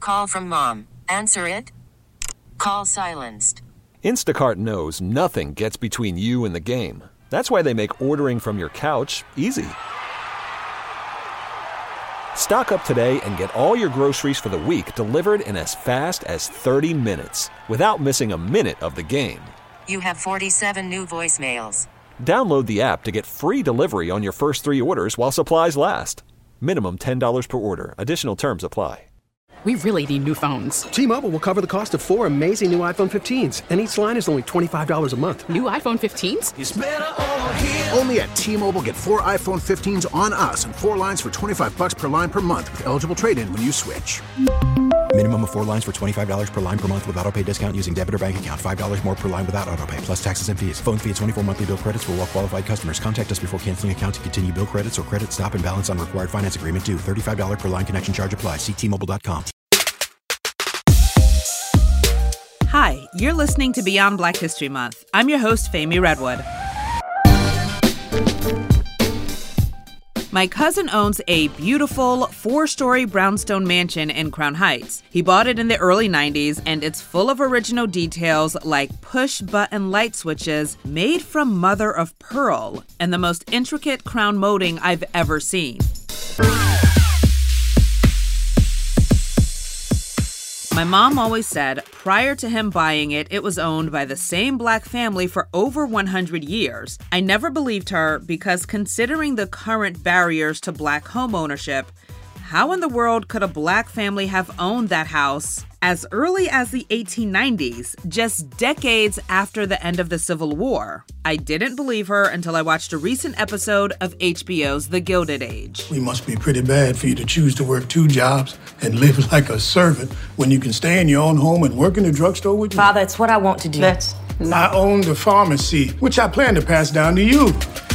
call from mom. Answer it. Call silenced. Instacart knows nothing gets between you and the game. That's why they make ordering from your couch easy. Stock up today and get all your groceries for the week delivered in as fast as 30 minutes without missing a minute of the game. You have 47 new voicemails. Download the app to get free delivery on your first 3 orders while supplies last. Minimum $10 per order. Additional terms apply. We really need new phones. T-Mobile will cover the cost of 4 amazing new iPhone 15s, and each line is only $25 a month. New iPhone 15s? It's better over here. Only at T-Mobile, get 4 iPhone 15s on us and 4 lines for $25 per line per month with eligible trade-in when you switch. Minimum of 4 lines for $25 per line per month with autopay discount using debit or bank account. $5 more per line without autopay, plus taxes and fees. Phone fee at 24 monthly bill credits for well-qualified customers. Contact us before canceling account to continue bill credits or credit stop and balance on required finance agreement due. $35 per line connection charge applies. See T-Mobile.com. Hi, you're listening to Beyond Black History Month. I'm your host, Femi Redwood. My cousin owns a beautiful 4-story brownstone mansion in Crown Heights. He bought it in the early 90s, and it's full of original details like push-button light switches made from mother of pearl and the most intricate crown molding I've ever seen. My mom always said prior to him buying it, it was owned by the same black family for over 100 years. I never believed her because considering the current barriers to black home ownership, how in the world could a black family have owned that house as early as the 1890s, just decades after the end of the Civil War? I didn't believe her until I watched a recent episode of HBO's The Gilded Age. We must be pretty bad for you to choose to work 2 jobs and live like a servant when you can stay in your own home and work in the drugstore with you. Father, it's what I want to do. I own the pharmacy, which I plan to pass down to you.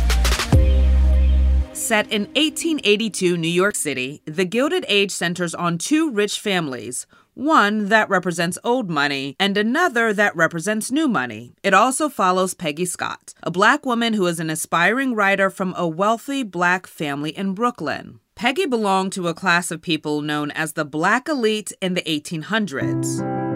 Set in 1882 New York City, The Gilded Age centers on 2 rich families, one that represents old money and another that represents new money. It also follows Peggy Scott, a black woman who is an aspiring writer from a wealthy black family in Brooklyn. Peggy belonged to a class of people known as the Black Elite in the 1800s.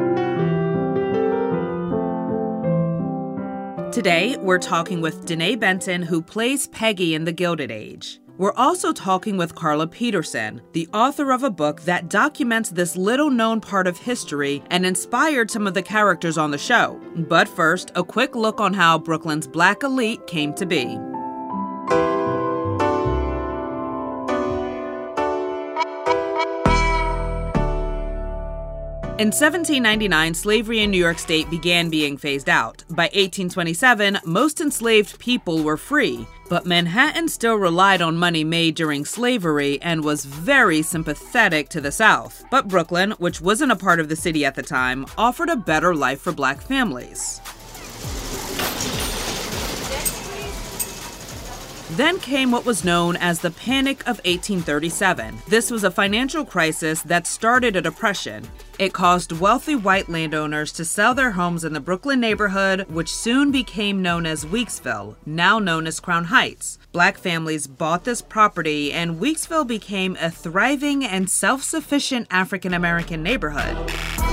Today, we're talking with Denée Benton, who plays Peggy in The Gilded Age. We're also talking with Carla Peterson, the author of a book that documents this little-known part of history and inspired some of the characters on the show. But first, a quick look on how Brooklyn's Black Elite came to be. In 1799, slavery in New York State began being phased out. By 1827, most enslaved people were free, but Manhattan still relied on money made during slavery and was very sympathetic to the South. But Brooklyn, which wasn't a part of the city at the time, offered a better life for black families. Then came what was known as the Panic of 1837. This was a financial crisis that started a depression. It caused wealthy white landowners to sell their homes in the Brooklyn neighborhood, which soon became known as Weeksville, now known as Crown Heights. Black families bought this property, and Weeksville became a thriving and self-sufficient African-American neighborhood.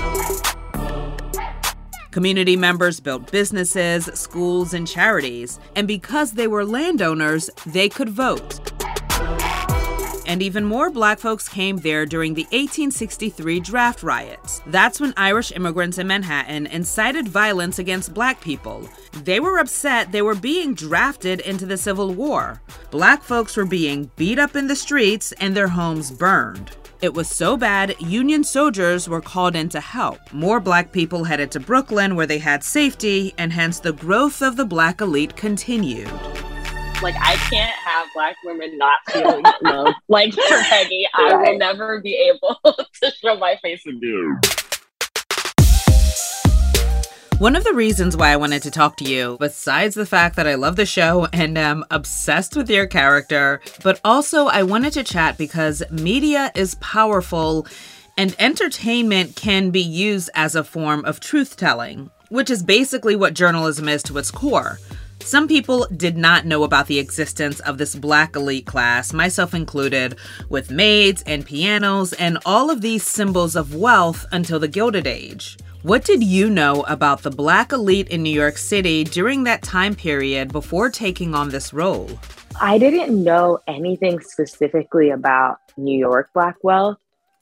Community members built businesses, schools, and charities, and because they were landowners, they could vote. And even more black folks came there during the 1863 draft riots. That's when Irish immigrants in Manhattan incited violence against black people. They were upset they were being drafted into the Civil War. Black folks were being beat up in the streets and their homes burned. It was so bad, Union soldiers were called in to help. More black people headed to Brooklyn where they had safety, and hence the growth of the Black Elite continued. Like, I can't have black women not feeling love. Like, for Peggy, I will never be able to show my face again. One of the reasons why I wanted to talk to you, besides the fact that I love the show and am obsessed with your character, but also I wanted to chat because media is powerful and entertainment can be used as a form of truth-telling, which is basically what journalism is to its core. Some people did not know about the existence of this Black elite class, myself included, with maids and pianos and all of these symbols of wealth until the Gilded Age. What did you know about the Black elite in New York City during that time period before taking on this role? I didn't know anything specifically about New York Black wealth,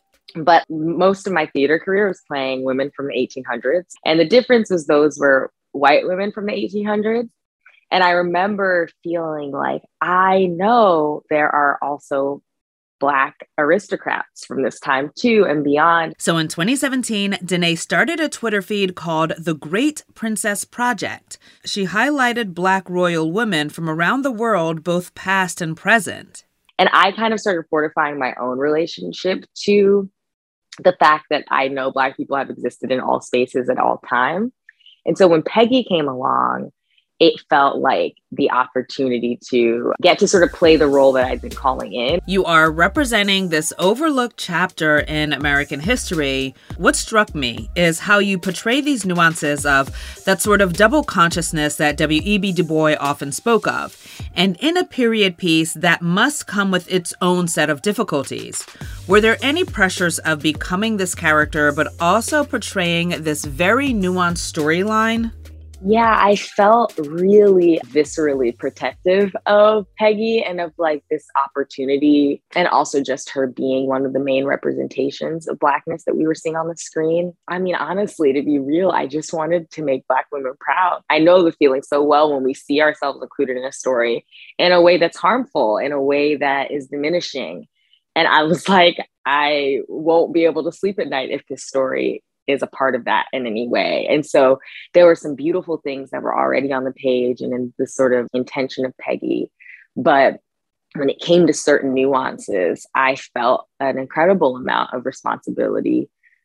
but most of my theater career was playing women from the 1800s. And the difference was those were white women from the 1800s. And I remember feeling like, I know there are also Black aristocrats from this time too and beyond. So in 2017, Danae started a Twitter feed called The Great Princess Project. She highlighted Black royal women from around the world, both past and present. And I kind of started fortifying my own relationship to the fact that I know Black people have existed in all spaces at all time. And so when Peggy came along, it felt like the opportunity to get to sort of play the role that I'd been calling in. You are representing this overlooked chapter in American history. What struck me is how you portray these nuances of that sort of double consciousness that W.E.B. Du Bois often spoke of, and in a period piece that must come with its own set of difficulties. Were there any pressures of becoming this character, but also portraying this very nuanced storyline? Yeah, I felt really viscerally protective of Peggy and of like this opportunity, and also just her being one of the main representations of Blackness that we were seeing on the screen. I mean, honestly, to be real, I just wanted to make Black women proud. I know the feeling so well when we see ourselves included in a story in a way that's harmful, in a way that is diminishing. And I was like, I won't be able to sleep at night if this story is a part of that in any way. And so there were some beautiful things that were already on the page and in the sort of intention of Peggy. But when it came to certain nuances, I felt an incredible amount of responsibility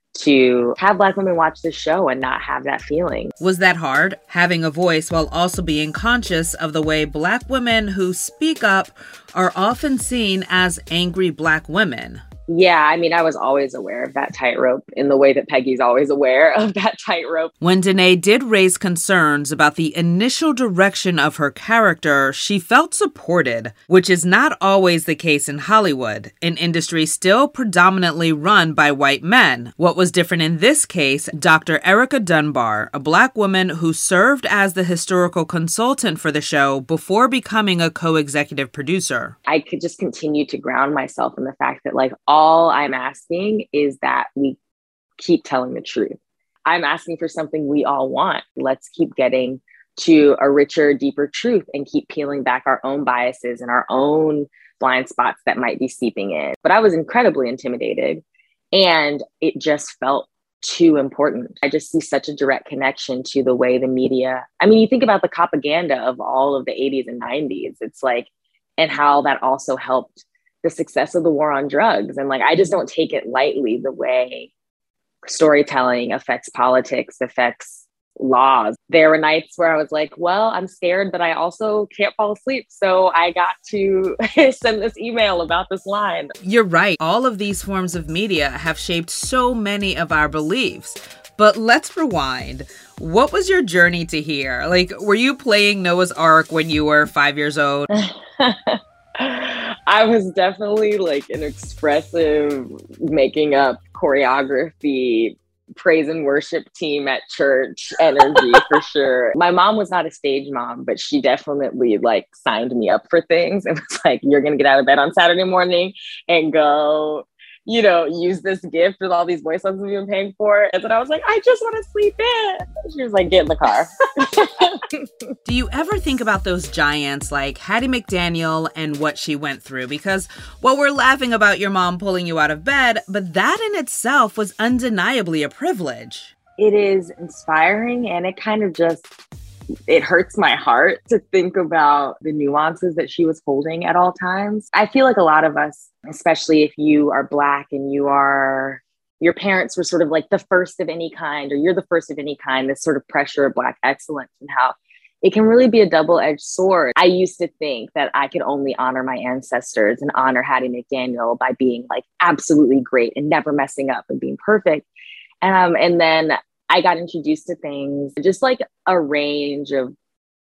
to have Black women watch this show and not have that feeling. Was that hard, having a voice while also being conscious of the way Black women who speak up are often seen as angry Black women? Yeah, I mean, I was always aware of that tightrope in the way that Peggy's always aware of that tightrope. When Danae did raise concerns about the initial direction of her character, she felt supported, which is not always the case in Hollywood, an industry still predominantly run by white men. What was different in this case, Dr. Erica Dunbar, a Black woman who served as the historical consultant for the show before becoming a co-executive producer. I could just continue to ground myself in the fact that, like, all I'm asking is that we keep telling the truth. I'm asking for something we all want. Let's keep getting to a richer, deeper truth and keep peeling back our own biases and our own blind spots that might be seeping in. But I was incredibly intimidated, and it just felt too important. I just see such a direct connection to the way the media, I mean, you think about the propaganda of all of the 80s and 90s. It's like, and how that also helped the success of the war on drugs. And like, I just don't take it lightly, the way storytelling affects politics, affects laws. There were nights where I was like, well, I'm scared, but I also can't fall asleep. So I got to send this email about this line. You're right. All of these forms of media have shaped so many of our beliefs. But let's rewind. What was your journey to here? Like, were you playing Noah's Ark when you were 5 years old? I was definitely like an expressive, making up choreography, praise and worship team at church energy for sure. My mom was not a stage mom, but she definitely like signed me up for things. It was like, you're going to get out of bed on Saturday morning and go, you know, use this gift with all these voice lessons we've been paying for. And then I was like, I just want to sleep in. She was like, get in the car. Do you ever think about those giants like Hattie McDaniel and what she went through? Because, well, we're laughing about your mom pulling you out of bed, but that in itself was undeniably a privilege. It is inspiring, and it kind of just, it hurts my heart to think about the nuances that she was holding at all times. I feel like a lot of us, especially if you are Black and your parents were sort of like the first of any kind, or you're the first of any kind, this sort of pressure of Black excellence, and how it can really be a double-edged sword. I used to think that I could only honor my ancestors and honor Hattie McDaniel by being like absolutely great and never messing up and being perfect. And then I got introduced to things, just like a range of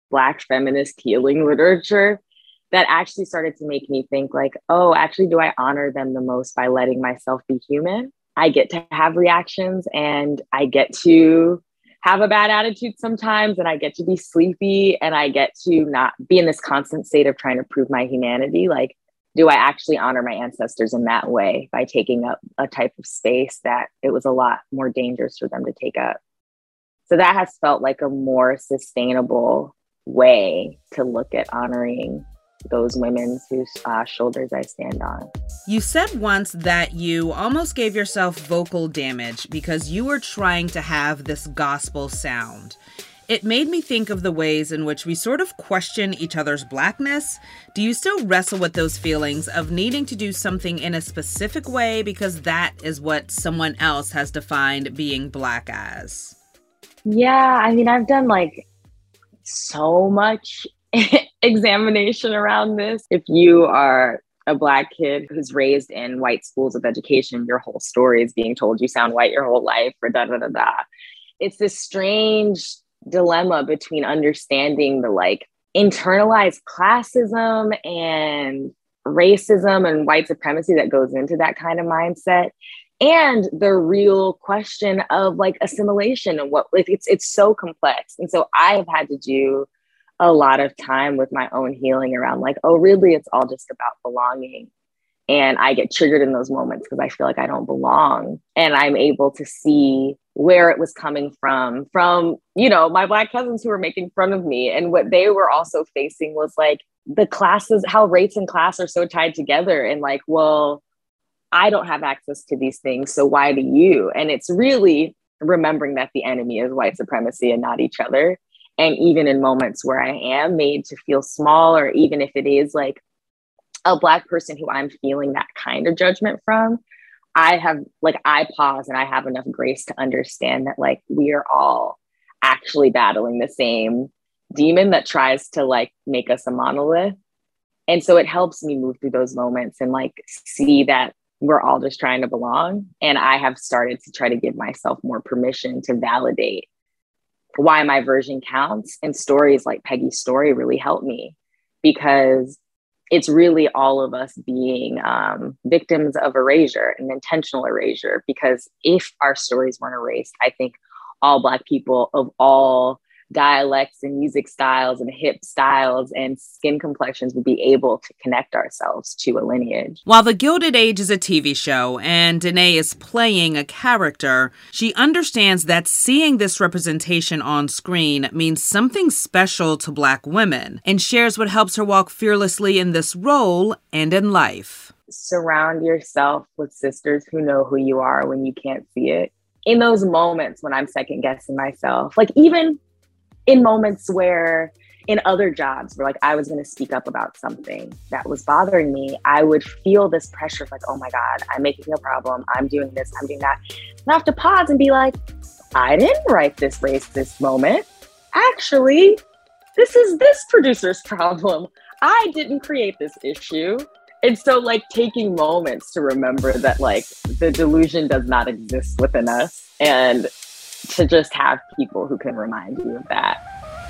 Black feminist healing literature that actually started to make me think like, oh, actually, do I honor them the most by letting myself be human? I get to have reactions and I get to have a bad attitude sometimes, and I get to be sleepy, and I get to not be in this constant state of trying to prove my humanity. Like, do I actually honor my ancestors in that way by taking up a type of space that it was a lot more dangerous for them to take up? So that has felt like a more sustainable way to look at honoring those women whose shoulders I stand on. You said once that you almost gave yourself vocal damage because you were trying to have this gospel sound. It made me think of the ways in which we sort of question each other's Blackness. Do you still wrestle with those feelings of needing to do something in a specific way because that is what someone else has defined being Black as? Yeah, I mean, I've done like so much examination around this. If you are a Black kid who's raised in white schools of education, your whole story is being told you sound white your whole life, or da-da-da-da. It's this strange dilemma between understanding the like internalized classism and racism and white supremacy that goes into that kind of mindset, and the real question of like assimilation and what like it's so complex. And so I have had to do a lot of time with my own healing around like, oh, really, it's all just about belonging. And I get triggered in those moments because I feel like I don't belong. And I'm able to see where it was coming from, you know, my Black cousins who were making fun of me. And what they were also facing was like the classes, how race and class are so tied together. And like, well, I don't have access to these things, so why do you? And it's really remembering that the enemy is white supremacy and not each other. And even in moments where I am made to feel small, or even if it is like a Black person who I'm feeling that kind of judgment from, I pause and I have enough grace to understand that like we are all actually battling the same demon that tries to like make us a monolith. And so it helps me move through those moments and like see that we're all just trying to belong. And I have started to try to give myself more permission to validate why my version counts. And stories like Peggy's story really helped me, because it's really all of us being victims of erasure and intentional erasure. Because if our stories weren't erased, I think all Black people of all dialects and music styles and hip styles and skin complexions would be able to connect ourselves to a lineage. While The Gilded Age is a TV show and Danae is playing a character, she understands that seeing this representation on screen means something special to Black women, and shares what helps her walk fearlessly in this role and in life. Surround yourself with sisters who know who you are when you can't see it. In those moments when I'm second guessing myself, like even in moments where in other jobs where like I was going to speak up about something that was bothering me, I would feel this pressure of like, oh my God, I'm making a problem. I'm doing this, I'm doing that. And I have to pause and be like, I didn't write this racist moment. Actually, this is this producer's problem. I didn't create this issue. And so like taking moments to remember that like the delusion does not exist within us, and to just have people who can remind you of that.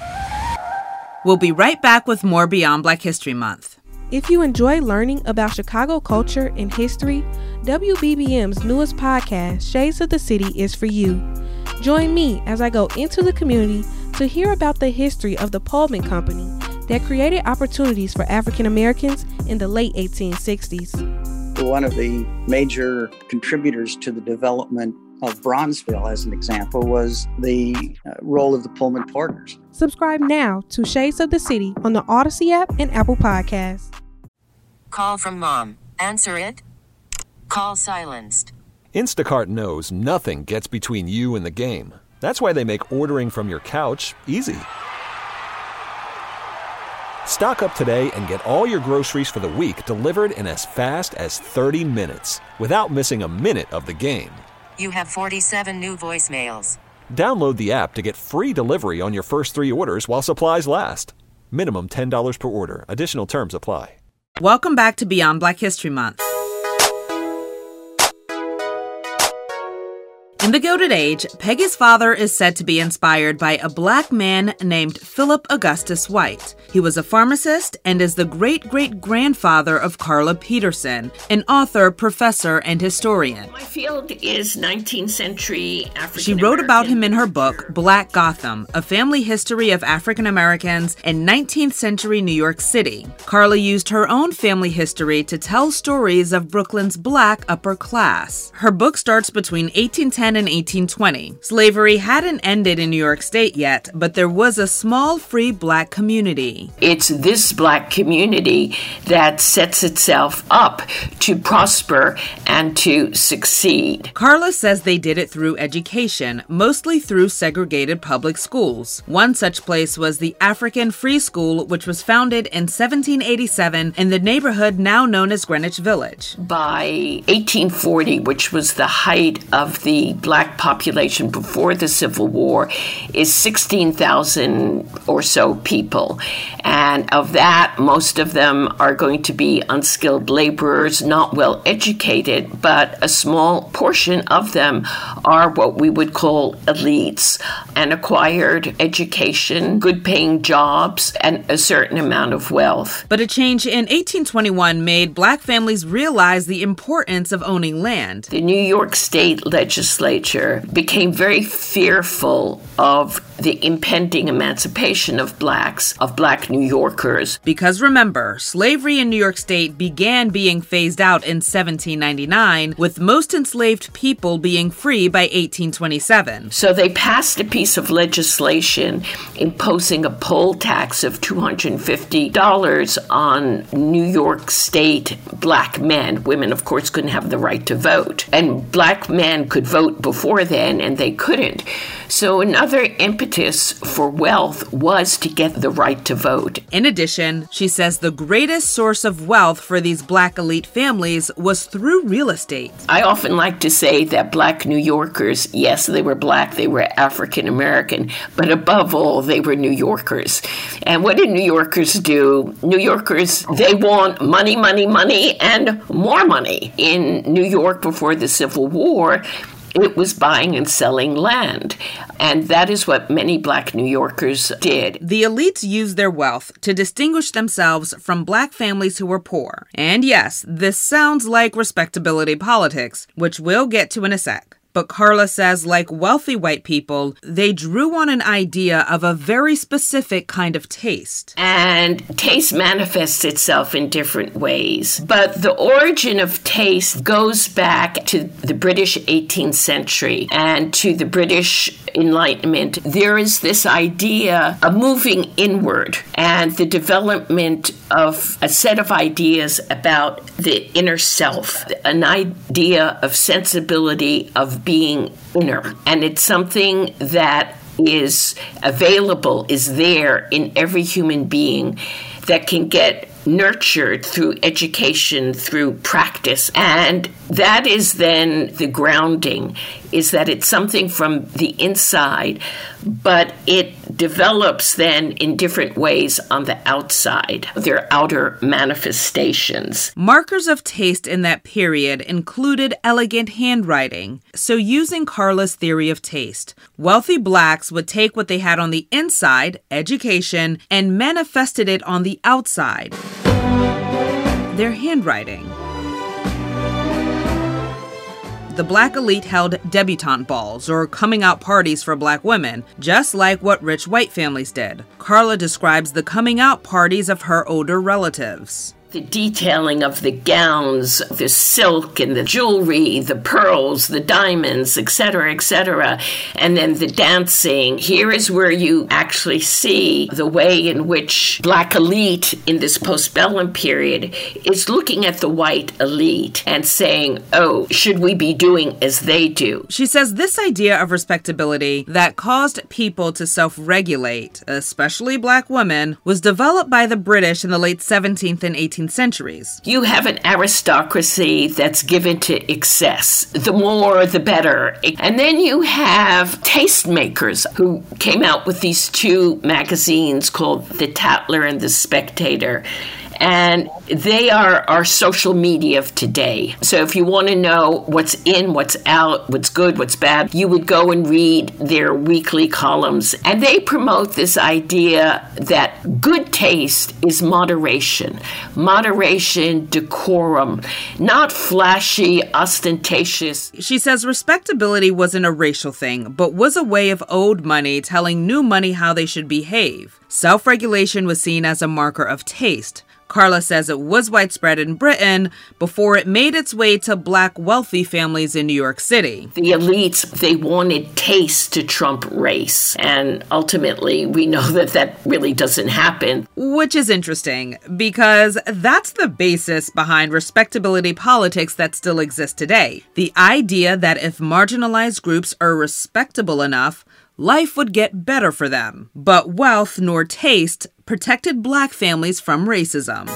We'll be right back with more Beyond Black History Month. If you enjoy learning about Chicago culture and history, WBBM's newest podcast, Shades of the City, is for you. Join me as I go into the community to hear about the history of the Pullman Company that created opportunities for African Americans in the late 1860s. One of the major contributors to the development of Bronzeville, as an example, was the role of the Pullman Porters. Subscribe now to Shades of the City on the Odyssey app and Apple Podcasts. Call from mom. Answer it. Call silenced. Instacart knows nothing gets between you and the game. That's why they make ordering from your couch easy. Stock up today and get all your groceries for the week delivered in as fast as 30 minutes without missing a minute of the game. You have 47 new voicemails. Download the app to get free delivery on your first 3 orders while supplies last. Minimum $10 per order. Additional terms apply. Welcome back to Beyond Black History Month. In The Gilded Age, Peggy's father is said to be inspired by a black man named Philip Augustus White. He was a pharmacist and is the great-great-grandfather of Carla Peterson, an author, professor, and historian. My field is 19th century African She wrote about him in her book, Black Gotham, A Family History of African Americans in 19th Century New York City. Carla used her own family history to tell stories of Brooklyn's black upper class. Her book starts between 1810 and 1820. Slavery hadn't ended in New York State yet, but there was a small free black community. It's this black community that sets itself up to prosper and to succeed. Carla says they did it through education, mostly through segregated public schools. One such place was the African Free School, which was founded in 1787 in the neighborhood now known as Greenwich Village. By 1840, which was the height of the black population before the Civil War, is 16,000 or so people. And of that, most of them are going to be unskilled laborers, not well educated, but a small portion of them are what we would call elites, and acquired education, good paying jobs, and a certain amount of wealth. But a change in 1821 made black families realize the importance of owning land. The New York State legislature became very fearful of the impending emancipation of blacks, of black New Yorkers. Because remember, slavery in New York State began being phased out in 1799, with most enslaved people being free by 1827. So they passed a piece of legislation imposing a poll tax of $250 on New York State black men. Women, of course, couldn't have the right to vote. And black men could vote before then, and they couldn't. So another impetus for wealth was to get the right to vote. In addition, she says the greatest source of wealth for these black elite families was through real estate. I often like to say that black New Yorkers, yes, they were black, they were African American, but above all, they were New Yorkers. And what do New Yorkers do? New Yorkers, they want money, money, money, and more money. In New York before the Civil War, it was buying and selling land. And that is what many black New Yorkers did. The elites used their wealth to distinguish themselves from black families who were poor. And yes, this sounds like respectability politics, which we'll get to in a sec. But Carla says, like wealthy white people, they drew on an idea of a very specific kind of taste. And taste manifests itself in different ways. But the origin of taste goes back to the British 18th century and to the British Enlightenment. There is this idea of moving inward and the development of a set of ideas about the inner self, an idea of sensibility, of being inner. And it's something that is available, is there in every human being that can get nurtured through education, through practice. And that is then the grounding, is that it's something from the inside, but it develops then in different ways on the outside, their outer manifestations. Markers of taste in that period included elegant handwriting. So using Carla's theory of taste, wealthy blacks would take what they had on the inside, education, and manifested it on the outside, their handwriting. The black elite held debutante balls, or coming out parties for black women, just like what rich white families did. Carla describes the coming out parties of her older relatives. The detailing of the gowns, the silk and the jewelry, the pearls, the diamonds, etc., etc., and then the dancing. Here is where you actually see the way in which black elite in this postbellum period is looking at the white elite and saying, oh, should we be doing as they do? She says this idea of respectability that caused people to self-regulate, especially black women, was developed by the British in the late 17th and 18th centuries. You have an aristocracy that's given to excess. The more, the better. And then you have tastemakers who came out with these two magazines called The Tatler and The Spectator. And they are our social media of today. So if you want to know what's in, what's out, what's good, what's bad, you would go and read their weekly columns. And they promote this idea that good taste is moderation. Moderation, decorum, not flashy, ostentatious. She says respectability wasn't a racial thing, but was a way of old money telling new money how they should behave. Self-regulation was seen as a marker of taste. Carla says it was widespread in Britain before it made its way to Black wealthy families in New York City. The elites, they wanted taste to trump race. And ultimately, we know that that really doesn't happen. Which is interesting, because that's the basis behind respectability politics that still exists today. The idea that if marginalized groups are respectable enough, life would get better for them. But wealth nor taste protected Black families from racism.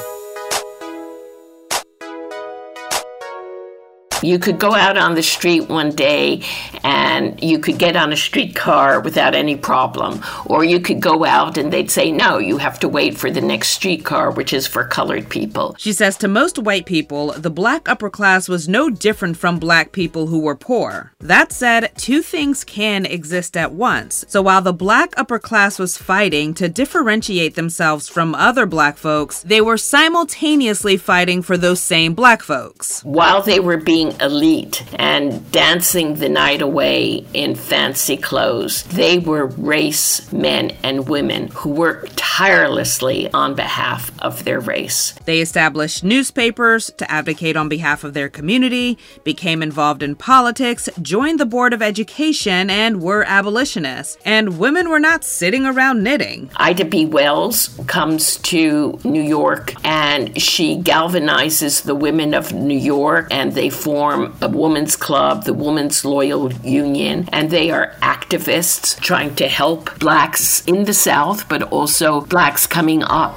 You could go out on the street one day and you could get on a streetcar without any problem. Or you could go out and they'd say, no, you have to wait for the next streetcar, which is for colored people. She says to most white people, the Black upper class was no different from Black people who were poor. That said, two things can exist at once. So while the Black upper class was fighting to differentiate themselves from other Black folks, they were simultaneously fighting for those same Black folks. While they were being elite and dancing the night away in fancy clothes, they were race men and women who worked tirelessly on behalf of their race. They established newspapers to advocate on behalf of their community, became involved in politics, joined the Board of Education, and were abolitionists. And women were not sitting around knitting. Ida B. Wells comes to New York and she galvanizes the women of New York, and they form a women's club, the Women's Loyal Union, and they are activists trying to help Blacks in the South, but also Blacks coming up.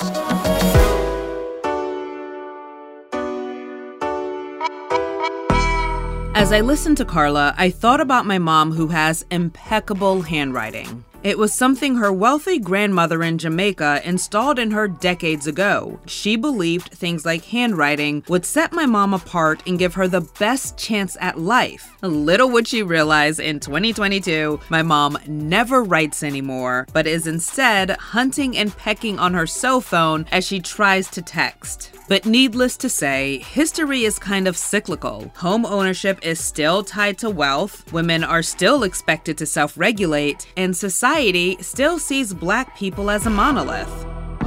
As I listened to Carla, I thought about my mom, who has impeccable handwriting. It was something her wealthy grandmother in Jamaica installed in her decades ago. She believed things like handwriting would set my mom apart and give her the best chance at life. Little would she realize in 2022, my mom never writes anymore, but is instead hunting and pecking on her cell phone as she tries to text. But needless to say, history is kind of cyclical. Home ownership is still tied to wealth, women are still expected to self-regulate, and society still sees Black people as a monolith.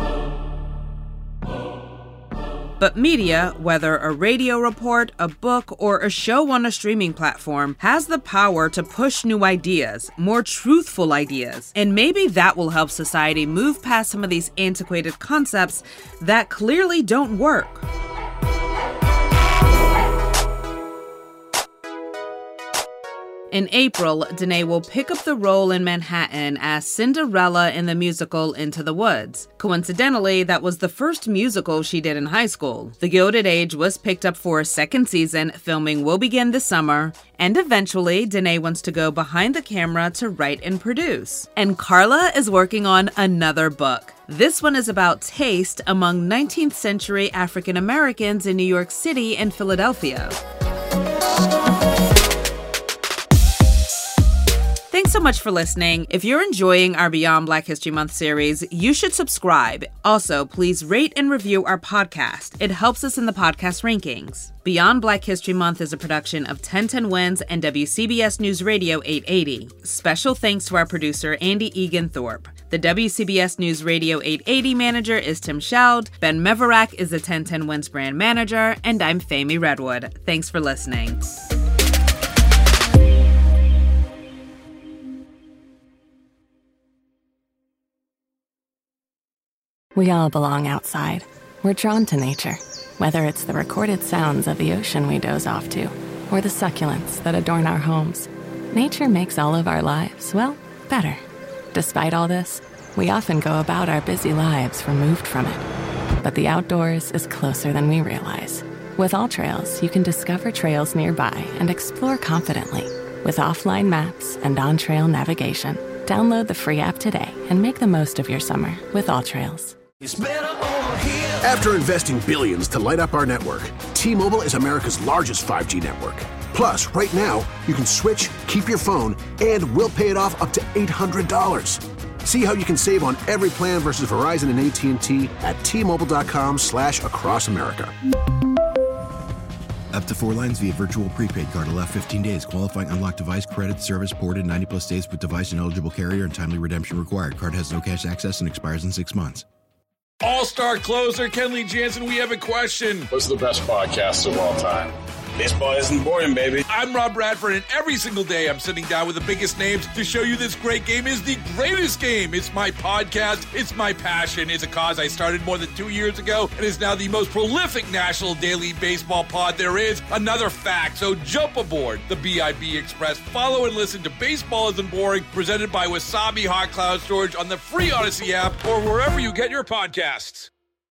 But media, whether a radio report, a book, or a show on a streaming platform, has the power to push new ideas, more truthful ideas. And maybe that will help society move past some of these antiquated concepts that clearly don't work. In April, Danae will pick up the role in Manhattan as Cinderella in the musical Into the Woods. Coincidentally, that was the first musical she did in high school. The Gilded Age was picked up for a second season. Filming will begin this summer. And eventually, Danae wants to go behind the camera to write and produce. And Carla is working on another book. This one is about taste among 19th century African Americans in New York City and Philadelphia. Thanks so much for listening. If you're enjoying our Beyond Black History Month series, you should subscribe. Also, please rate and review our podcast. It helps us in the podcast rankings. Beyond Black History Month is a production of 1010 Wins and WCBS News Radio 880. Special thanks to our producer, Andy Egan Thorpe. The WCBS News Radio 880 manager is Tim Scheld. Ben Meverak is the 1010 Wins brand manager, and I'm Fami Redwood. Thanks for listening. We all belong outside. We're drawn to nature, whether it's the recorded sounds of the ocean we doze off to, or the succulents that adorn our homes. Nature makes all of our lives, well, better. Despite all this, we often go about our busy lives removed from it. But the outdoors is closer than we realize. With AllTrails, you can discover trails nearby and explore confidently. With offline maps and on-trail navigation, download the free app today and make the most of your summer with AllTrails. It's better over here. After investing billions to light up our network, T-Mobile is America's largest 5G network. Plus, right now, you can switch, keep your phone, and we'll pay it off up to $800. See how you can save on every plan versus Verizon and AT&T at T-Mobile.com/across America. Up to 4 lines via virtual prepaid card. Allow 15 days. Qualifying unlocked device credit service ported 90-plus days with device and eligible carrier and timely redemption required. Card has no cash access and expires in 6 months. All-star closer Kenley Jansen, we have a question. What's the best podcast of all time? Baseball isn't boring, baby. I'm Rob Bradford, and every single day I'm sitting down with the biggest names to show you this great game is the greatest game. It's my podcast. It's my passion. It's a cause I started more than 2 years ago and is now the most prolific national daily baseball pod there is. Another fact. So jump aboard the BIB Express. Follow and listen to Baseball Isn't Boring, presented by Wasabi Hot Cloud Storage on the free Odyssey app or wherever you get your podcasts.